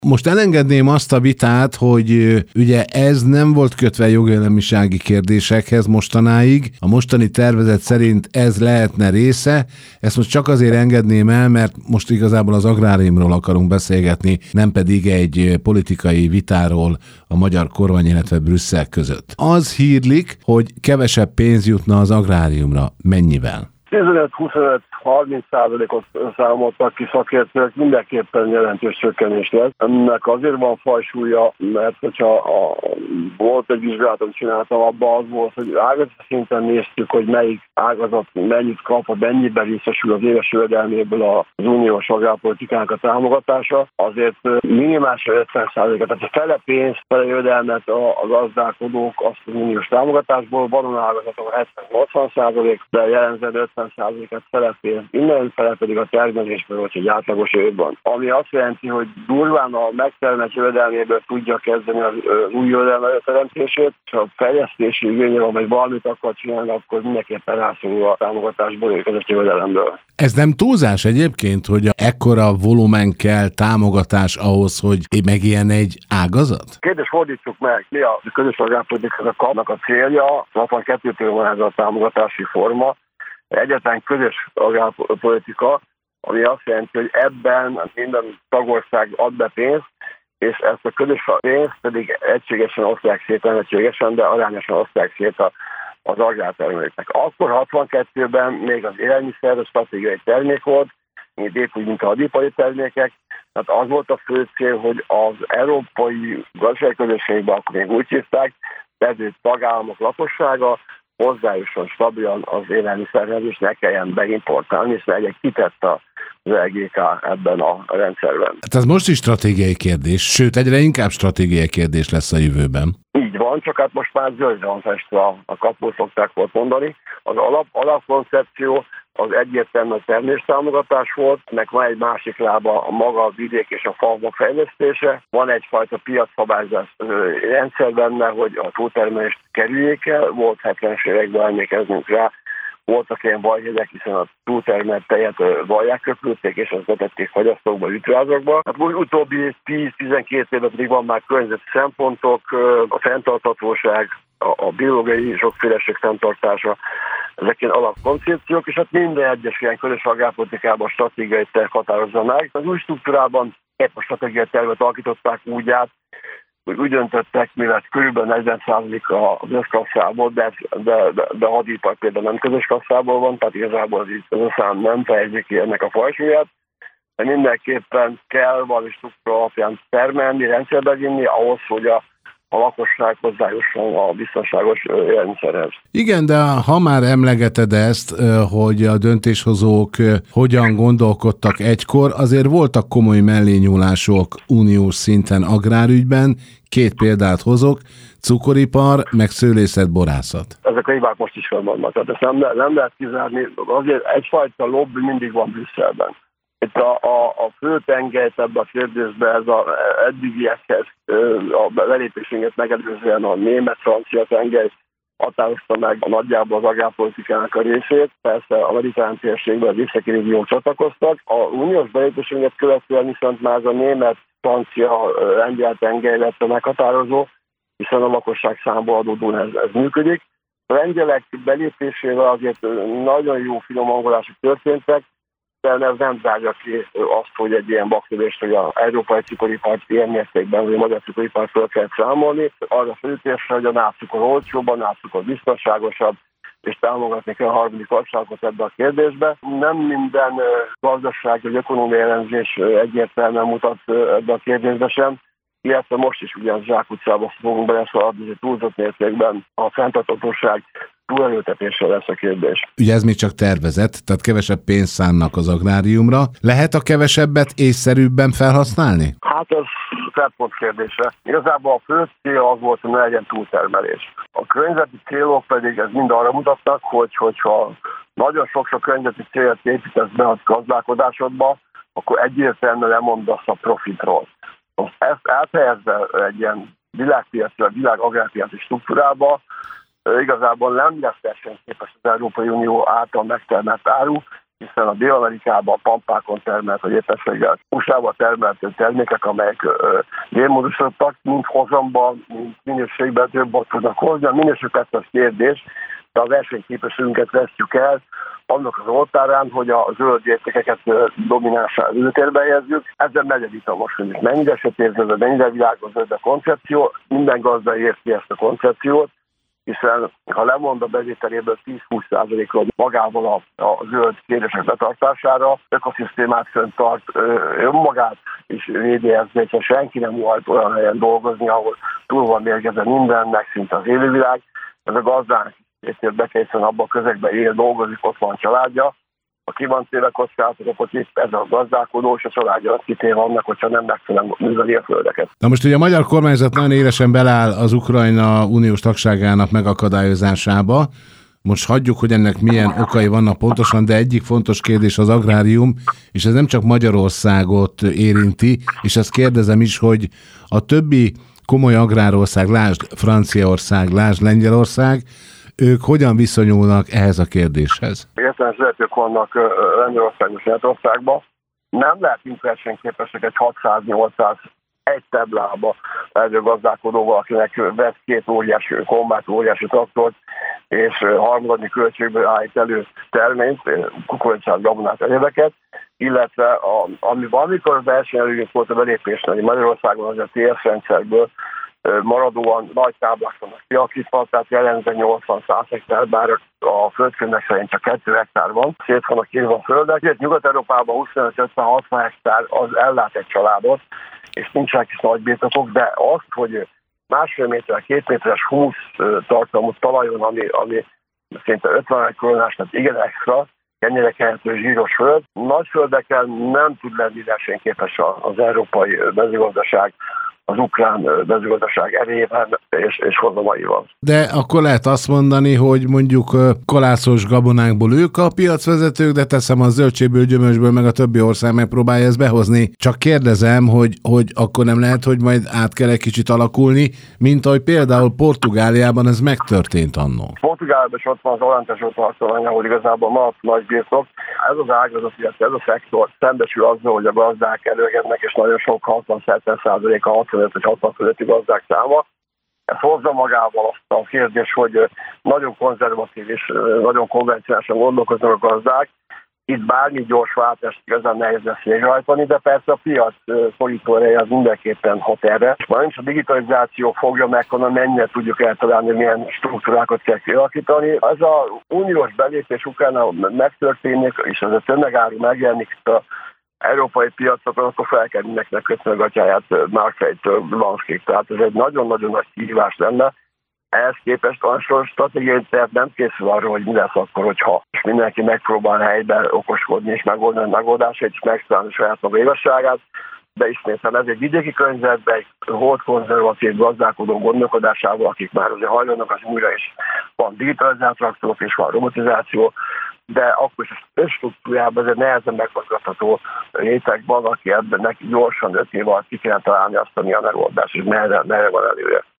Most elengedném azt a vitát, hogy ugye ez nem volt kötve jogállamisági kérdésekhez mostanáig. A mostani tervezet szerint ez lehetne része. Ezt most csak azért engedném el, mert most igazából az agráriumról akarunk beszélgetni, nem pedig egy politikai vitáról a magyar kormány, illetve Brüsszel között. Az hírlik, hogy kevesebb pénz jutna az agráriumra. Mennyivel? 15-25-30%-ot számoltak ki szakértők, mindenképpen jelentős csökkenés lesz. Ennek azért van fajsúlya, mert hogyha volt egy vizsgálatot csináltam, abban az volt, hogy ágazat szinten néztük, hogy melyik ágazat mennyit kap, vagy mennyiben részesül az éves jövedelméből az uniós agrárpolitikának a támogatása. Azért minimálisan 50%-et, tehát a fele pénz, fele jövedelmet a gazdálkodók azt az uniós támogatásból, van ágazatok 70-80%, de jellemzően 50%-et fele pénz, innen fele pedig a termelésből, hogy egy átlagos évben. Ami azt jelenti, hogy durván a megtermelt jövedelméből tudja kezdeni az új jövedelem előteremtését, és a fejlesztési igénye van, vagy valamit akar csinálni, akkor mindenképpen rászorul a támogatásból érkezett jövedelemből. Ez nem túlzás egyébként, hogy ekkora volumen kell támogatás ahhoz, hogy megilyen egy ágazat? Kérdés, fordítsuk meg, mi a közös agrárpolitikának a célja, 62-től van ez a támogatási forma, egyetlen közös agrárpolitika, ami azt jelenti, hogy ebben minden tagország ad be pénzt, és ezt a közös pénzt pedig egységesen osztják szét, nem egységesen, de arányosan osztják szét az agrártermelőknek. Akkor 62-ben még az élelmiszer a stratégiai termék volt, épp úgy, mint a hadipari termékek, tehát az volt a fő cél, hogy az európai gazdasági közösségben, akkor még úgy hívták, vevő tagállamok lakossága hozzájusson stabilan az élelmiszerhez, és ne kelljen beimportálni, és legyen kitett az LGK ebben a rendszerben. Hát ez most is stratégiai kérdés, sőt egyre inkább stratégiai kérdés lesz a jövőben. Így van, csak hát most már zöldre van festve a kapó, szokták volt mondani. Az alapkoncepció az egyértelműen terméstámogatás volt, ennek van egy másik lába a maga a vidék és a falvak fejlesztése. Van egyfajta piacszabályzás rendszer benne, hogy a túltermelést kerüljék el. Volt 70-es években, emlékeznünk rá, voltak ilyen vajhegyek, hiszen a túltermelt tejet vajják köpülték, és azt vetették fagyasztókba, ütrázakba. Hát úgy utóbbi 10-12 évben pedig van már környezeti szempontok, a fenntarthatóság, a biológiai sokféleség fenntartása, ezek ilyen alapkoncepciók, és hát minden egyes ilyen közös agrárpolitikában stratégiai terv határozza meg. Az új struktúrában épp a stratégiai tervet alakították úgy át, hogy úgy döntöttek, mivel körülbelül 40% az összkasszából, de a hadipar például nem közös kasszából van, tehát igazából ez a szám nem fejezi ki ennek a fajsúlyát, de mindenképpen kell valami struktúra alapján termelni, rendszerbe vinni ahhoz, hogy a lakosság hozzájusson a biztonságos élelmiszerhez. Igen, de ha már emlegeted ezt, hogy a döntéshozók hogyan gondolkodtak egykor, azért voltak komoly mellényúlások uniós szinten agrárügyben, 2 példát hozok, cukoripar, meg szőlészet-borászat. Ezek a hibák most is vannak, tehát ezt nem lehet kizárni, azért egyfajta lobby mindig van Brüsszelben. Itt a fő tengelyt ebbe a kérdésbe ez az eddigiekhez a belépésünket megelőzően a német-francia tengely határozta meg nagyjából az agrárpolitikának a részét. Persze a mediterrán térségben az északi régiók csatlakoztak. A uniós belépésünket követően viszont már a német-francia-lengyel tengely lett a meghatározó, hiszen a lakosság számból adódóan ez működik. A lengyelek belépésével azért nagyon jó finomhangolások történtek, de ez nem zárja ki azt, hogy egy ilyen baktövést, hogy az európai cukoripart ilyen mértékben, vagy a magyar cukoripart fel kell számolni. Arra felütésre, hogy a nápcukor olcsóbb, a nápcukor biztonságosabb, és támogatni kell a harmadik országokat ebbe a kérdésbe. Nem minden gazdasági vagy ökonómiai elemzés egyértelműen mutat ebbe a kérdésbe sem, illetve most is ugyan zsákutcába fogunk beleszaladni, hogy túlzott mértékben a fenntarthatóság túlerőltetéssel lesz a kérdés. Ugye ez még csak tervezet, tehát kevesebb pénzt szánnak az agráriumra. Lehet a kevesebbet észszerűbben felhasználni? Hát ez szempont kérdése. Igazából a fő cél az volt, hogy ne legyen túltermelés. A környezeti célok pedig ez mind arra mutatnak, hogyha nagyon sok környezeti célt építesz be a gazdálkodásodba, akkor egyértelműen lemondasz a profitról. Most ezt elhelyezve egy ilyen világpiaci, világ agrárpiaci struktúrába, igazából nem lesz versenyképes az Európai Unió által megtermelt áru, hiszen a Dél-Amerikában pampákon termelt, vagy éppenséggel USA-ban termelt termékek, amelyek génmódosítottak, mind hozamban, mind minőségben többet tudnak hozni. A minőség persze az kérdés, de a versenyképességünket vesztjük el annak az oltárán, hogy a zöld értékeket dominánsá előtérbe helyezzük. Ezzel megy a vita most, hogy mennyire sötétződő, mennyire világos a koncepció. Minden gazda érti ezt a koncepciót, hiszen ha lemond a bevételéből 10-20%-ról magával a zöld kérdések betartására, ökoszisztémát föntart, önmagát is védi ezt, hogyha senki nem volt olyan helyen dolgozni, ahol túl van mérgezve minden, megszűnt az élővilág. Ez a gazdánk bekészen abban a közegben él, dolgozik, ott van családja. Ha ki van téve kockázatok, akkor itt ez a gazdálkodó, és a családja az kitéve annak, hogyha nem megfelelően műveli a földeket. Na most ugye a magyar kormányzat nagyon élesen beláll az Ukrajna uniós tagságának megakadályozásába. Most hagyjuk, hogy ennek milyen okai vannak pontosan, de egyik fontos kérdés az agrárium, és ez nem csak Magyarországot érinti, és ezt kérdezem is, hogy a többi komoly agrárország, lásd Franciaország, lásd Lengyelország, ők hogyan viszonyulnak ehhez a kérdéshez? Értelmes vezetők vannak Lengyelországban és Németországban. Nem lehetünk versenyképesek egy 600-800 egy táblába elő gazdálkodóval, akinek vett 2 óriási kombát, óriási traktort, és harmadni költségből állít elő terményt, kukoricát, gabonát, egyebeket, illetve ami valamikor versenyelőnyünk volt a belépésnél, Magyarországon az a TS rendszerből maradóan nagy táblák vannak kialakítva, tehát jelenleg 80-100 hektár, bár a földkönyvek szerint csak 2 hektár van, szét vannak írva a földek. Nyugat-Európában 25-50-60 hektár az ellát egy családot, és nincsenek is nagy birtokok, de azt, hogy 1,5 méter, 2 méteres 20 tartalmú talajon, ami szinte 50 koronás, tehát igen extra, ennyire kehető zsíros föld. Nagy földeken nem tud lenni versenyképes az európai mezőgazdaság, az ukrán mezőgazdaság erejében és hozamaival. De akkor lehet azt mondani, hogy mondjuk kalászos gabonákból ők a piacvezetők, de teszem a zöldségből, gyümölcsből, meg a többi ország megpróbálja ezt behozni. Csak kérdezem, hogy akkor nem lehet, hogy majd át kell egy kicsit alakulni, mint ahogy például Portugáliában ez megtörtént annó. Portugáliában is ott van az Alentejo tartomány, ahol igazából ma nagy birtok. Ez az ágazat, illetve ez a szektor szembesül azzal, hogy a gazdák előregednek, és nagyon sok 60-70%-a 65 vagy 60 fölötti gazdák száma. Ez hozza magával azt a kérdés, hogy nagyon konzervatív és nagyon konvencionálisan gondolkoznak a gazdák. Itt bármi gyors váltást igazán nehéz lesz végrehajtani, de persze a piac szorító ereje az mindenképpen hat erre. Már nincs a digitalizáció fogja meg, hanem mennyire tudjuk eltalálni, milyen struktúrákat kell kialakítani. Ez az uniós belépés Ukrajna megtörténik, és ez a tömegáru megjelenik a európai piacokon, akkor fel kell mindenkinek kötni a gatyáját Márfejtől Lanszkig. Tehát ez egy nagyon-nagyon nagy kihívás lenne. Ehhez képest a stratégiai terv nem készül arra, hogy mi lesz akkor, hogyha mindenki megpróbál helyben okoskodni és megoldani a megoldásait, és megtalálni saját maga igazságát. De ismétlem, ez egy vidéki környezetben, egy holdkonzervatív gazdálkodó gondolkodásával, akik már azért hajlanak az újra, és van digitalizált traktorok, és van robotizáció, de akkor is a struktúrában ez egy nehezen megmozgatható réteg van, aki ebben neki gyorsan 5 év alatt ki kéne találni azt, ami a megoldás, és merre van előre.